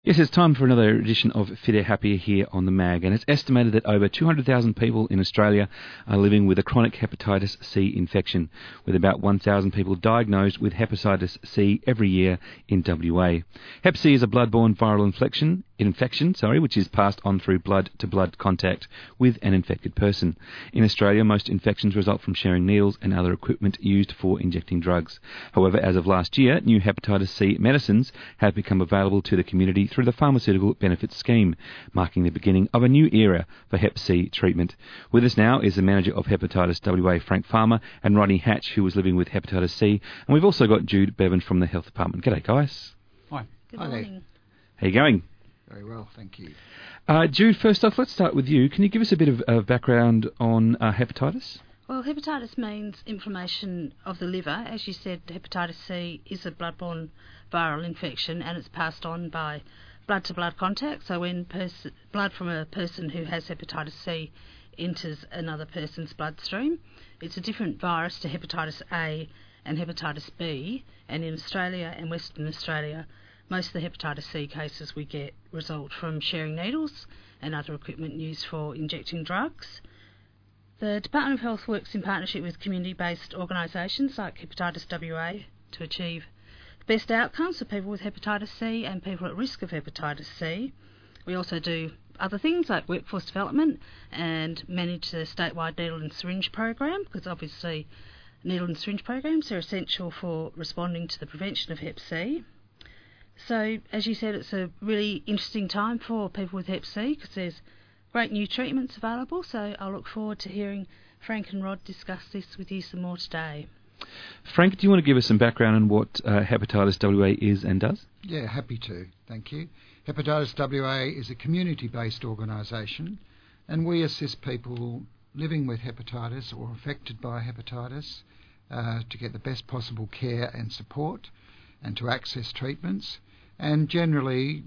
Yes, it's time for another edition of Fitter Happier here on the MAG, and it's estimated that over 200,000 people in Australia are living with a chronic hepatitis C infection, with about 1,000 people diagnosed with hepatitis C every year in WA. Hep C is a blood-borne viral infection, which is passed on through blood-to-blood contact with an infected person. In Australia, most infections result from sharing needles and other equipment used for injecting drugs. However, as of last year, new hepatitis C medicines have become available to the community through the Pharmaceutical Benefits Scheme, marking the beginning of a new era for Hep C treatment. With us now is the manager of Hepatitis WA, Frank Farmer, and Rodney Hatch, who was living with hepatitis C. And we've also got Jude Bevan from the Health Department. G'day, guys. Hi. Good morning. How you going? Very well, thank you. Jude, first off, let's start with you. Can you give us a bit of background on hepatitis? Well, hepatitis means inflammation of the liver. As you said, hepatitis C is a blood-borne viral infection, and it's passed on by blood-to-blood contact. So when blood from a person who has hepatitis C enters another person's bloodstream, it's a different virus to hepatitis A and hepatitis B. And in Australia and Western Australia, most of the hepatitis C cases we get result from sharing needles and other equipment used for injecting drugs. The Department of Health works in partnership with community-based organisations like Hepatitis WA to achieve the best outcomes for people with hepatitis C and people at risk of hepatitis C. We also do other things like workforce development and manage the statewide needle and syringe program, because obviously needle and syringe programs are essential for responding to the prevention of Hep C. So, as you said, it's a really interesting time for people with Hep C because there's great new treatments available, so I look forward to hearing Frank and Rod discuss this with you some more today. Frank, do you want to give us some background on what Hepatitis WA is and does? Yeah, happy to. Thank you. Hepatitis WA is a community-based organisation, and we assist people living with hepatitis or affected by hepatitis to get the best possible care and support and to access treatments. And generally,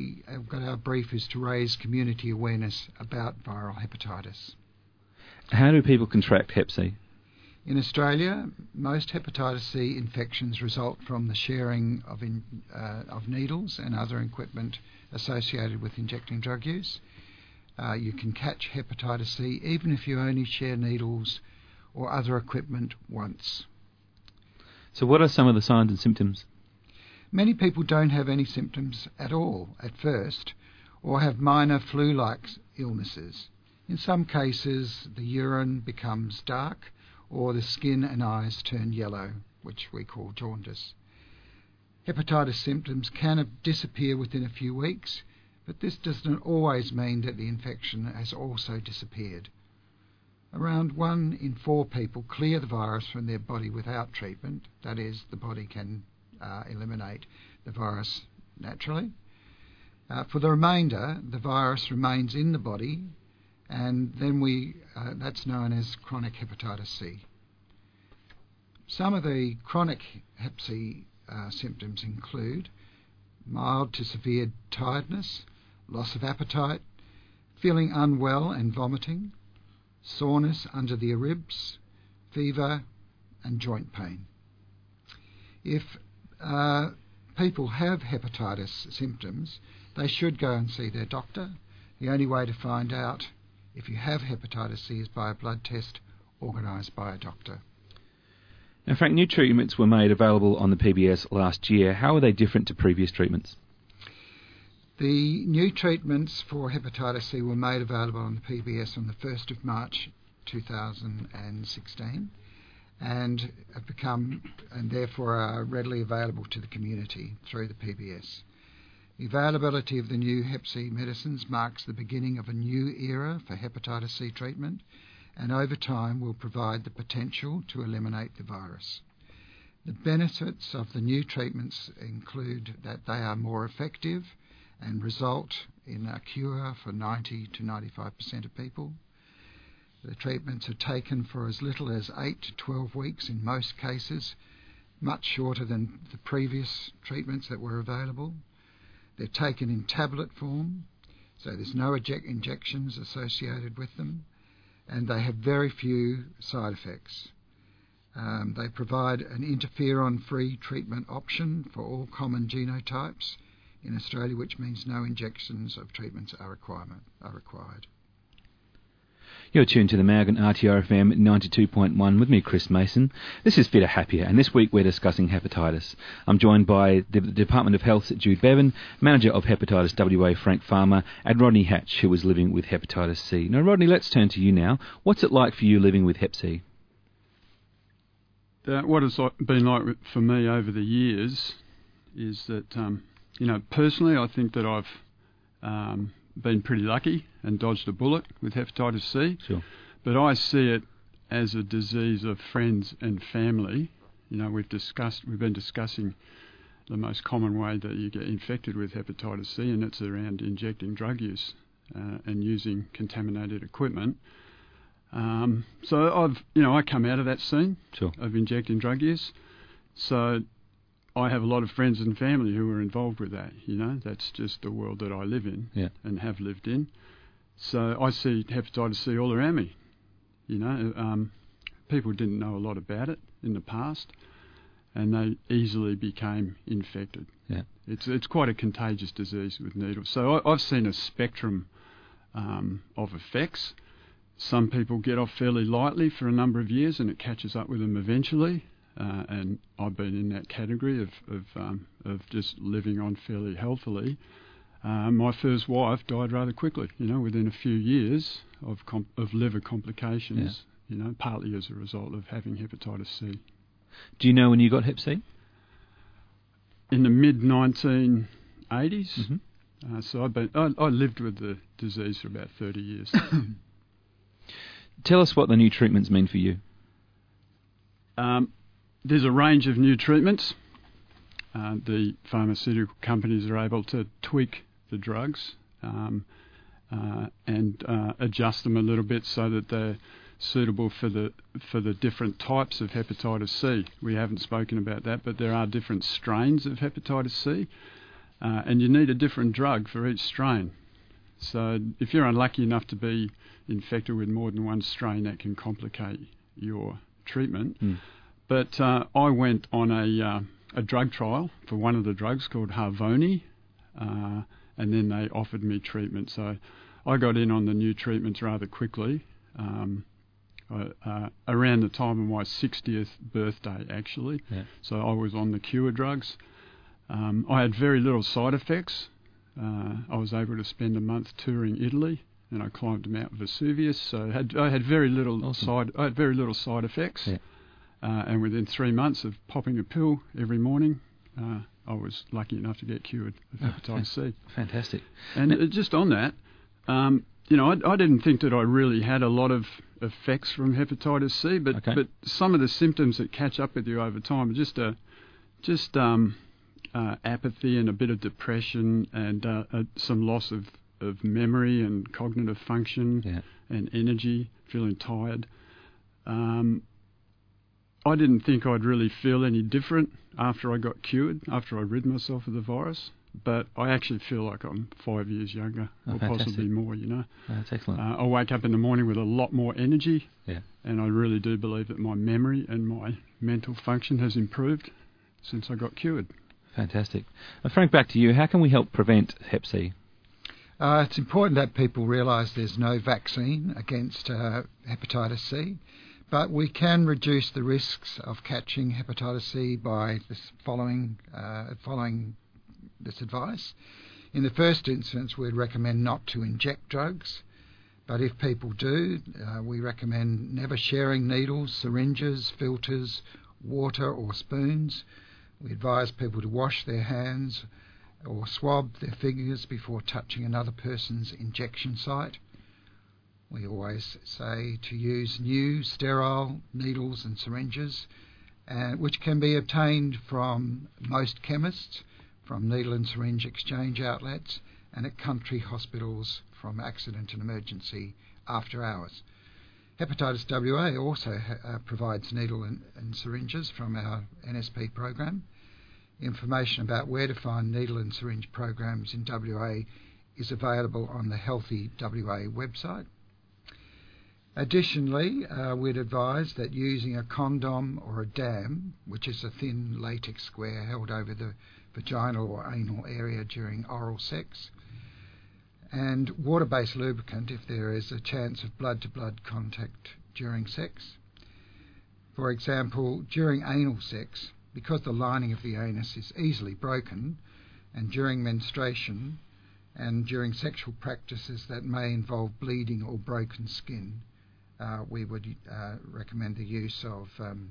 our brief is to raise community awareness about viral hepatitis. How do people contract Hep C? In Australia, most hepatitis C infections result from the sharing of needles and other equipment associated with injecting drug use. You can catch hepatitis C even if you only share needles or other equipment once. So what are some of the signs and symptoms? Many people don't have any symptoms at all at first, or have minor flu-like illnesses. In some cases, the urine becomes dark, or the skin and eyes turn yellow, which we call jaundice. Hepatitis symptoms can disappear within a few weeks, but this does not always mean that the infection has also disappeared. Around 1 in 4 people clear the virus from their body without treatment, that is, the body can eliminate the virus naturally. For the remainder, the virus remains in the body, and then that's known as chronic hepatitis C. Some of the chronic Hep C symptoms include mild to severe tiredness, loss of appetite, feeling unwell and vomiting, soreness under the ribs, fever, and joint pain. If people have hepatitis symptoms, they should go and see their doctor. The only way to find out if you have hepatitis C is by a blood test organised by a doctor. Now, Frank, new treatments were made available on the PBS last year. How are they different to previous treatments? The new treatments for hepatitis C were made available on the PBS on the 1st of March 2016 and have become, and therefore are readily available to the community through the PBS. The availability of the new Hep C medicines marks the beginning of a new era for hepatitis C treatment, and over time will provide the potential to eliminate the virus. The benefits of the new treatments include that they are more effective and result in a cure for 90 to 95% of people. The treatments are taken for as little as 8 to 12 weeks in most cases, much shorter than the previous treatments that were available. They're taken in tablet form, so there's no injections associated with them, and they have very few side effects. They provide an interferon-free treatment option for all common genotypes, in Australia, which means no injections of treatments are required. You're tuned to the Mag on RTRFM 92.1 with me, Chris Mason. This is Fitter Happier, and this week we're discussing hepatitis. I'm joined by the Department of Health's Jude Bevan, Manager of Hepatitis WA Frank Farmer, and Rodney Hatch, who is living with hepatitis C. Now, Rodney, let's turn to you now. What's it like for you living with hep C? What it's been like for me over the years is that, personally I think that I've been pretty lucky and dodged a bullet with hepatitis C. Sure. But I see it as a disease of friends and family. We've been discussing the most common way that you get infected with hepatitis C, and it's around injecting drug use and using contaminated equipment. So I come out of that scene Sure. of injecting drug use. So I have a lot of friends and family who are involved with that. That's just the world that I live in and have lived in. So I see hepatitis C all around me. People didn't know a lot about it in the past, and they easily became infected. Yeah. It's quite a contagious disease with needles. So I've seen a spectrum of effects. Some people get off fairly lightly for a number of years, and it catches up with them eventually. And I've been in that category of just living on fairly healthily. My first wife died rather quickly, within a few years of liver complications, partly as a result of having hepatitis C. Do you know when you got hep C? In the mid-1980s. Mm-hmm. So I lived with the disease for about 30 years. Tell us what the new treatments mean for you. There's a range of new treatments. The pharmaceutical companies are able to tweak the drugs and adjust them a little bit so that they're suitable for the different types of hepatitis C. We haven't spoken about that, but there are different strains of hepatitis C, and you need a different drug for each strain. So if you're unlucky enough to be infected with more than one strain, that can complicate your treatment. But I went on a drug trial for one of the drugs called Harvoni, and then they offered me treatment. So I got in on the new treatments rather quickly, around the time of my 60th birthday, actually. Yeah. So I was on the cure drugs. I had very little side effects. I was able to spend a month touring Italy, and I climbed Mount Vesuvius. So I had very little side effects. Yeah. And within 3 months of popping a pill every morning, I was lucky enough to get cured of hepatitis C. Fantastic. And just on that, I didn't think that I really had a lot of effects from hepatitis C, but some of the symptoms that catch up with you over time are just apathy and a bit of depression and some loss of memory and cognitive function and energy, feeling tired. I didn't think I'd really feel any different after I got cured, after I rid myself of the virus, but I actually feel like I'm 5 years younger, or possibly more, That's excellent. I wake up in the morning with a lot more energy, and I really do believe that my memory and my mental function has improved since I got cured. Fantastic. Frank, back to you. How can we help prevent hep C? It's important that people realise there's no vaccine against hepatitis C. But we can reduce the risks of catching hepatitis C by following this advice. In the first instance, we'd recommend not to inject drugs, but if people do, we recommend never sharing needles, syringes, filters, water or spoons. We advise people to wash their hands or swab their fingers before touching another person's injection site. We always say to use new, sterile needles and syringes, which can be obtained from most chemists, from needle and syringe exchange outlets, and at country hospitals from accident and emergency after hours. Hepatitis WA also provides needle and syringes from our NSP program. Information about where to find needle and syringe programs in WA is available on the Healthy WA website. Additionally, we'd advise that using a condom or a dam, which is a thin latex square held over the vaginal or anal area during oral sex, and water-based lubricant if there is a chance of blood-to-blood contact during sex. For example, during anal sex, because the lining of the anus is easily broken, and during menstruation and during sexual practices that may involve bleeding or broken skin, we would recommend the use of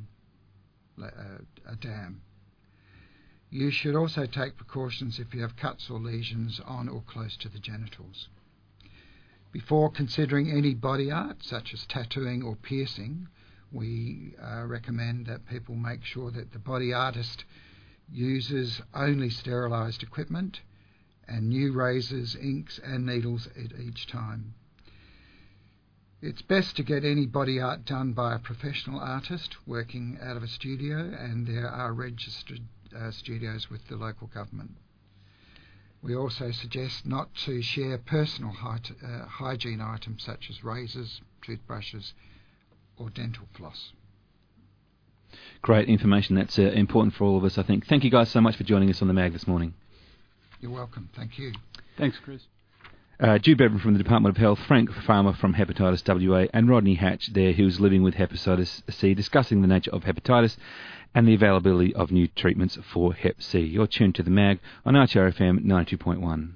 a dam. You should also take precautions if you have cuts or lesions on or close to the genitals. Before considering any body art, such as tattooing or piercing, we recommend that people make sure that the body artist uses only sterilised equipment and new razors, inks and needles at each time. It's best to get any body art done by a professional artist working out of a studio, and there are registered studios with the local government. We also suggest not to share personal hygiene items such as razors, toothbrushes or dental floss. Great information. That's important for all of us, I think. Thank you guys so much for joining us on the MAG this morning. You're welcome. Thank you. Thanks, Chris. Jude Bevan from the Department of Health, Frank Farmer from Hepatitis WA, and Rodney Hatch there, who's living with hepatitis C, discussing the nature of hepatitis and the availability of new treatments for Hep C. You're tuned to the MAG on RTRFM 92.1.